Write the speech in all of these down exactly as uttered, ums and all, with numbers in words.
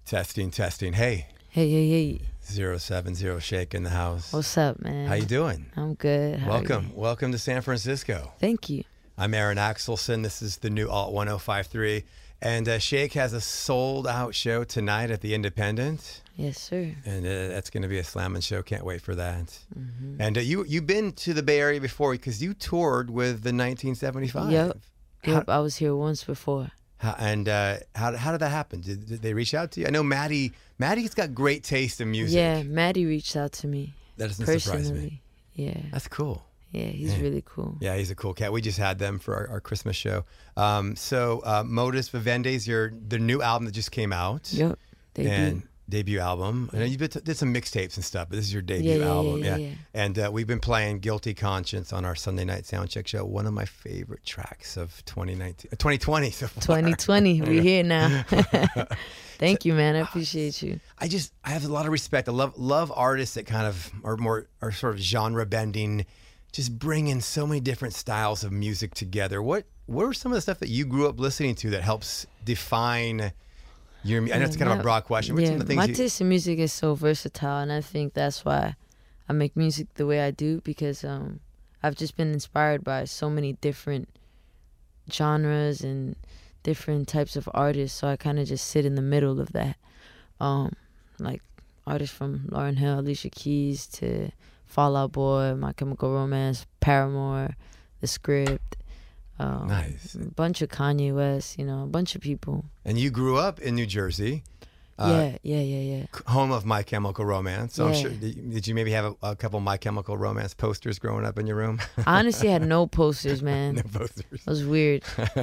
Testing, testing. Hey. Hey, hey, hey. Zero seven zero Shake in the house. What's up, man? How you doing? I'm good. How Welcome. Welcome to San Francisco. Thank you. I'm Aaron Axelson. This is the new Alt one oh five three. And uh, Shake has a sold-out show tonight at the Independent. Yes, sir. And uh, that's going to be a slamming show. Can't wait for that. Mm-hmm. And uh, you, you've been to the Bay Area before because you toured with the nineteen seventy-five. Yep. How, Yep, I was here once before. how, and uh, how, how did that happen? Did, did they reach out to you? I know Maddie, Maddie's got great taste in music. Yeah, Maddie reached out to me. That doesn't personally. surprise me. Yeah. That's cool. Yeah, he's Yeah. really cool. Yeah, he's a cool cat. We just had them for our, our Christmas show. Um, so uh, Modus Vivendi is your the new album that just came out. Yep. They and do. debut album. I know you did, did some mixtapes and stuff, but this is your debut Yeah, yeah, album. yeah, yeah, yeah. And uh, we've been playing Guilty Conscience on our Sunday night soundcheck show. One of my favorite tracks of twenty nineteen, uh, twenty twenty so far. twenty twenty, we here now. Thank you, man. I appreciate you. I just I have a lot of respect. I love love artists that kind of are more are sort of genre bending, just bringing so many different styles of music together. What what are some of the stuff that you grew up listening to that helps define your? I know it's kind of a broad question. What are Yeah, some of the my things you, taste in music is so versatile, and I think that's why I make music the way I do, because um, I've just been inspired by so many different genres and different types of artists, so I kind of just sit in the middle of that. Um, like artists from Lauryn Hill, Alicia Keys to Fall Out Boy, My Chemical Romance, Paramore, The Script. Um, Nice. A bunch of Kanye West, you know, a bunch of people. and you grew up in New Jersey. Uh, yeah, yeah, yeah, yeah. home of My Chemical Romance. So I'm Yeah. sure. Did did you maybe have a, a couple My Chemical Romance posters growing up in your room? I honestly had no posters, man. No posters. That was weird.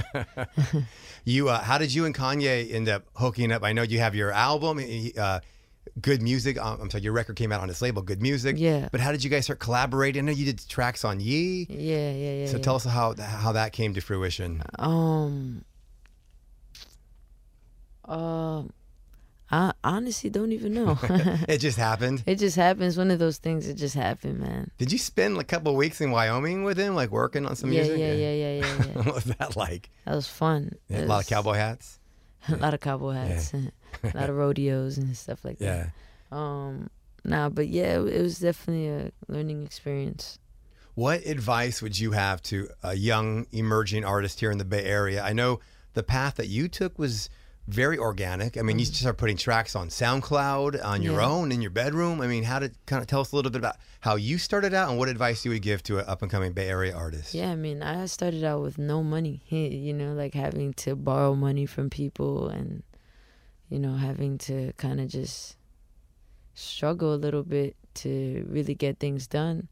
You, uh, how did you and Kanye end up hooking up? I know you have your album, uh, Good Music. Um, I'm sorry, your record came out on this label, Good Music. Yeah. But how did you guys start collaborating? I know you did tracks on Yee. Yeah, yeah, yeah. So yeah. tell us how how that came to fruition. Um. Um. I honestly don't even know. It just happened. It just happens. One of those things. It just happened, man. Did you spend a couple of weeks in Wyoming with him, like working on some Yeah, music? yeah, yeah, yeah, yeah, yeah. What was that like? That was fun. Yeah, It a lot of was- cowboy hats. A lot of cowboy hats. a lot of rodeos and stuff like Yeah. that. Um. Nah, but yeah, it was definitely a learning experience. What advice would you have to a young emerging artist here in the Bay Area? I know the path that you took was very organic. I mean, you started putting tracks on SoundCloud on your Yeah. own in your bedroom. I mean, how did kind of tell us a little bit about how you started out and what advice you would give to an up and coming Bay Area artist? Yeah, I mean, I started out with no money, you know, like having to borrow money from people and, you know, having to kind of just struggle a little bit to really get things done.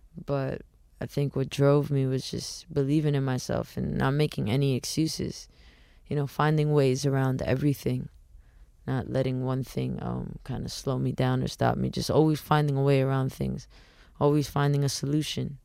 But I think what drove me was just believing in myself and not making any excuses, you know, finding ways around everything, not letting one thing um, kind of slow me down or stop me, just always finding a way around things, always finding a solution.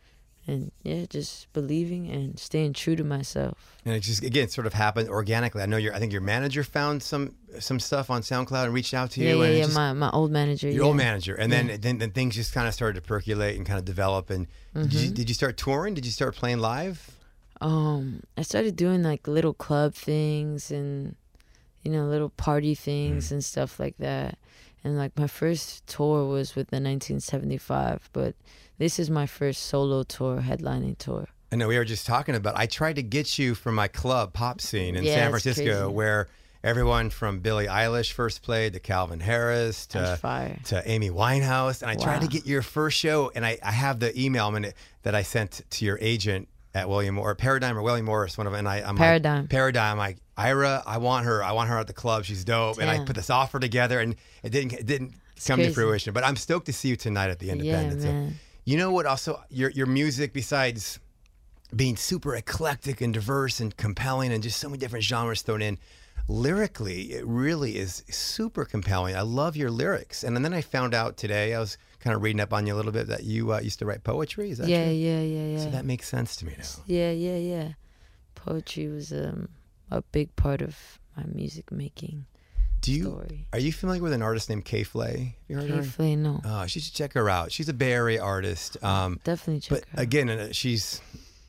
And yeah, just believing and staying true to myself. And it just again sort of happened organically. I know your I think your manager found some some stuff on SoundCloud and reached out to you. Yeah, yeah, and it yeah. just- My my old manager. Your yeah. old manager, and then, Yeah. then then things just kind of started to percolate and kind of develop. And did, you, Mhm. did you start touring? Did you start playing live? Um, I started doing like little club things and, you know, little party things and stuff like that. And like my first tour was with the nineteen seventy-five, but this is my first solo tour, headlining tour. I know we were just talking about. I tried to get you from my club pop scene in Yeah, San it's Francisco, crazy. where everyone from Billie Eilish first played to Calvin Harris to That's fire. to Amy Winehouse, and I tried to Wow. get your first show. And I, I have the email I'm gonna, that I sent to your agent at William or Paradigm or William Morris, one of them. And I, I'm Paradigm. like, Paradigm. I'm like, Ira, I want her. I want her at the club. She's dope. And I Damn. put this offer together, and it didn't it didn't come to crazy. fruition. But I'm stoked to see you tonight at the Yeah, Independent. So, man. you know what? Also, your your music, besides being super eclectic and diverse and compelling, and just so many different genres thrown in, lyrically, it really is super compelling. I love your lyrics. And then I found out today, I was kind of reading up on you a little bit, that you uh, used to write poetry. Is that Yeah, true? yeah, yeah, yeah. So that makes sense to me now. Yeah, yeah, yeah. Poetry was um, a big part of my music making Do you story. are you familiar with an artist named Kay Flay? Have you heard Kay her? Flay, no. Oh, you should check her out. She's a Bay Area artist. Um, Definitely check but her out. again, uh, she's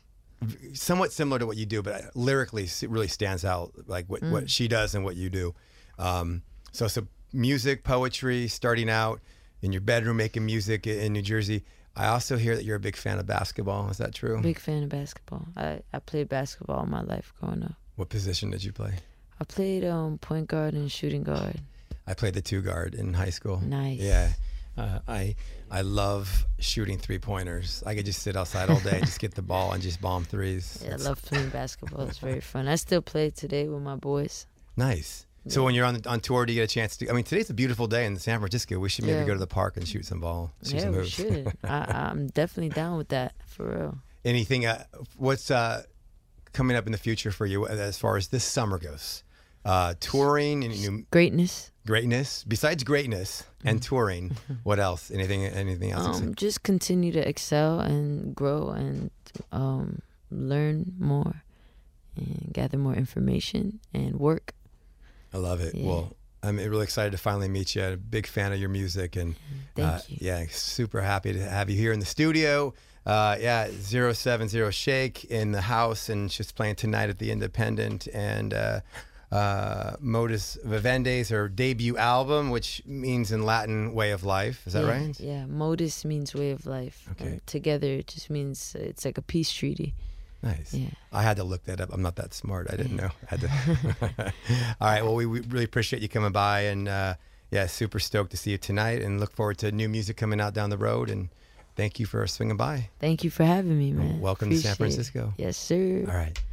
v- somewhat similar to what you do, but lyrically s- really stands out, like what, Mm. what she does and what you do. Um, So, so music, poetry, starting out in your bedroom making music in New Jersey. I also hear that you're a big fan of basketball. Is that true? Big fan of basketball. I, I played basketball all my life growing up. What position did you play? I played um, point guard and shooting guard. I played the two guard in high school. Nice. Yeah. Uh, I I love shooting three pointers. I could just sit outside all day, just get the ball and just bomb threes. Yeah, That's I love playing basketball. It's very fun. I still play today with my boys. nice. So Yeah. when you're on on tour, do you get a chance to? I mean, today's a beautiful day in San Francisco. We should maybe Yeah. go to the park and shoot some ball. Shoot Yeah, some we hoops. should. I, I'm definitely down with that, for real. Anything? Uh, what's uh, coming up in the future for you as far as this summer goes? Uh, touring and new Greatness. greatness. Besides greatness and touring, what else? Anything? Anything else? Um, just continue to excel and grow and um, learn more and gather more information and work. I love it. Yeah. Well, I'm really excited to finally meet you. I'm a big fan of your music, and Thank uh, you. yeah, super happy to have you here in the studio. Uh, yeah, zero seven zero Shake in the house, and she's playing tonight at the Independent. And uh, uh, Modus Vivendi is her debut album, which means in Latin "way of life." Is that yeah, right? Yeah, modus means way of life. Okay. And together it just means it's like a peace treaty. Nice. Yeah. I had to look that up. I'm not that smart. I didn't know. I had to. All right. Well, we, we really appreciate you coming by, and uh, yeah, super stoked to see you tonight, and look forward to new music coming out down the road. And thank you for swinging by. Thank you for having me, man. Welcome to San Appreciate it. Francisco. Yes, sir. All right.